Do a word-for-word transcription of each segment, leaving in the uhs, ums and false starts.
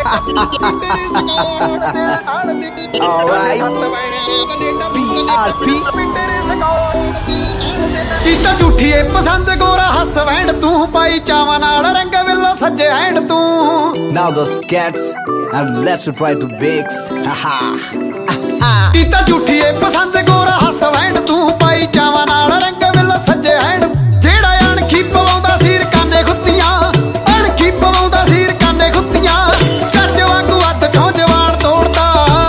Alright, P R P ਕੀਤਾ ਝੂਠੀਏ ਪਸੰਦ ਗੋਰਾ ਹੱਸ ਵੈਣ ਤੂੰ ਪਾਈ ਚਾਵਾਂ ਨਾਲ ਰੰਗ ਵਿਲੋ ਸੱਜੇ ਹੈਣ ਤੂੰ now those cats and let's try to bakes. ਕੀਤਾ ਝੂਠੀਏ ਪਸੰਦ ਗੋਰਾ ਹੱਸ ਵੈਣ ਤੂੰ ਪਾਈ ਚਾਵਾਂ ਨਾਲ ਰੰਗ ਵਿਲੋ ਸੱਜੇ ਹੈਣ ਜਿਹੜਾ ਅਣਖੀ ਪਵਾਉਂਦਾ ਸੀਰ ਕਾਨੇ ਖੁੱਤੀਆਂ ਅਣਖੀ ਪਵਾਉਂਦਾ ਸੀਰ ਕਾਨੇ ਖੁੱਤੀਆਂ ਕੱਚ ਵਾਂਗੂ ਹੱਥ ਚੋਂ ਜਵਾਨ ਤੋੜਦਾ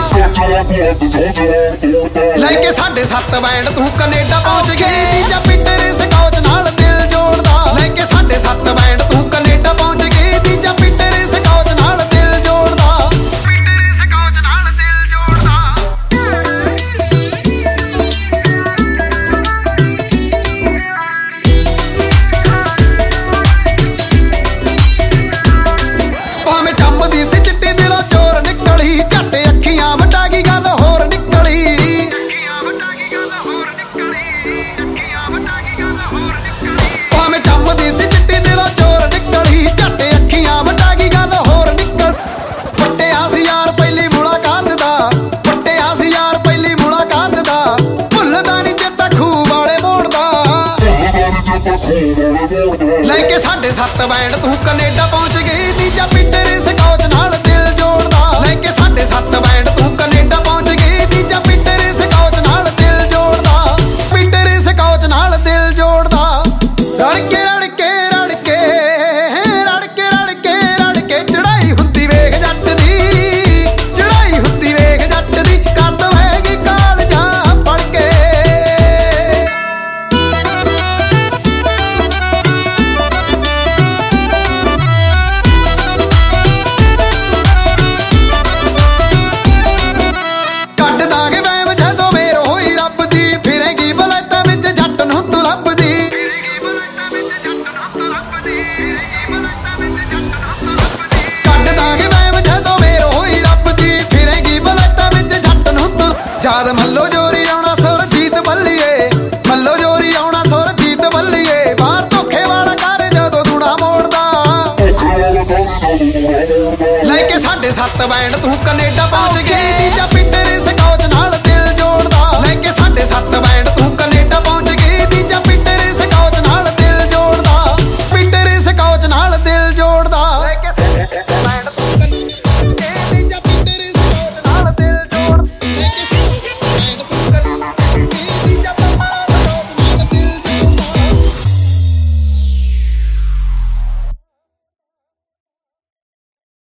ਲੈ ਕੇ ਸਾਢੇ ਸੱਤ ਵੈਣ ਤੂੰ ਕੈਨੇਡਾ ਪਹੁੰਚ ਗਈ ਤੀਜਾ ਪਿੰਡਰੇ ਸਕੌਚ ਨਾਲ ਦਿਲ ਜੋੜਦਾ ਲੈ ਕੇ ਸਾਢੇ ਸੱਤ ਵੈਣ ਤੂੰ ਕੈਨੇਡਾ ਪਹੁੰਚ ਗਈ ਤੀਜਾ ਪਿੰਡਰੇ ਸਕੌਚ ਨਾਲ ਦਿਲ ਜੋੜਦਾ ਪਿੰਡਰੇ ਸਕੌਚ ਨਾਲ ਦਿਲ ਜੋੜਦਾ ਭਾਵੇਂ ਚੰਮਦੀ ਸੀ ਚਿੱਟੀ ਦਿਲੋਂ ਚੋਰ ਨਿਕਲੀ ਝੱਟ ਅੱਖੀਆਂ ਵਟਾ ਗਈ ਗੱਲ ਹੋਰ ਨਿਕਲੀ ਭਾਵੇਂ ਚੰਮਦੀ ਸੀ ਚਿੱਟੀ ਦਿਲੋਂ ਚੋਰ ਨਿਕਲੀ ਝੱਟ ਅੱਖੀਆਂ ਵਟਾ ਗਈ ਗੱਲ ਹੋਰ ਨਿਕਲ ਪੱਟਿਆ ਸੀ ਯਾਰ ਪਹਿਲੀ ਮੁਲਾਕਾਤ ਦਾ ਪੱਟਿਆ ਸੀ ਯਾਰ ਪਹਿਲੀ ਮੁਲਾਕਾਤ ਦਾ ਭੁੱਲਦਾ ਨਹੀਂ ਚੇਤਾ ਖੂਹ ਵਾਲੇ ਮੋੜਦਾ ਲੈ ਕੇ ਸਾਢੇ ਸੱਤ ਵੈਣ ਤੂੰ ਕੈਨੇਡਾ ਪਹੁੰਚ ਗਈ ਤੀਜਾ ਪਿੰਡਰੇ ਸਕੌਚ ਨਾਲ ਦਿਲ ਜੋੜਦਾ ਲੈ ਕੇ ਸਾਢੇ ਸੱਤ ਵੈਣ ਤੂੰ ਕੈਨੇਡਾ ਪਹੁੰਚ ਗਈ ਤੀਜਾ ਪਿੰਡਰੇ ਸਕੌਚ ਨਾਲ ਦਿਲ ਜੋੜਦਾ ਪਿੰਡਰੇ ਸਕੌਚ ਨਾਲ ਦਿਲ ਜੋੜਦਾ ਰੜ ਕੇ ਰੜ ਕੇ ਰੜ ਕੇ ਰੜ ਕੇ ਰੜ ਕੇ ਰੜ ਕੇ ਚੜਾਈ ਹੁੰਦੀ ਵੇਖ ਜੱਟ ਦੀ ਚੜਾਈ ਹੁੰਦੀ ਵੇਖ ਜੱਟ ਦੀ ਕੱਦ ਵੈਗੀ ਕਾਲਜਾ ਪੜ ਕੇ ਕੱਢ ਦਾਂਗੇ ਵਹਿਮ ਜਦੋਂ ਮੇਰ ਹੋਈ ਰੱਬ ਦੀ ਫਿਰੇਗੀ ਬਲੈਤਾਂ ਵਿੱਚ ਜੱਟ ਨੂੰ ਤੂੰ ਲੱਭਦੀ ਕੱਢ ਦਾਂਗੇ ਵਹਿਮ ਜਦੋਂ ਮੇਰ ਹੋਈ ਰੱਬ ਦੀ ਫਿਰੇਗੀ ਬਲੈਤਾਂ ਵਿੱਚ ਜੱਟ ਨੂੰ ਤੂੰ ਜਦ ਮੱਲੋ ਜੋਰੀ ਆਉਣਾ ਸੁਰਜੀਤ ਬੱਲੀਏ ਮੱਲੋ ਜੋਰੀ ਆਉਣਾ ਸੁਰਜੀਤ ਬੱਲੀਏ ਬਾਹਰ ਧੋਖੇ ਵਾਲਾ ਕਰ ਜਦੋਂ ਦੂਣਾ ਮੋੜਦਾ ਲੈ ਕੇ ਸਾਢੇ ਸੱਤ ਵੈਣ ਤੂੰ ਕੈਨੇਡਾ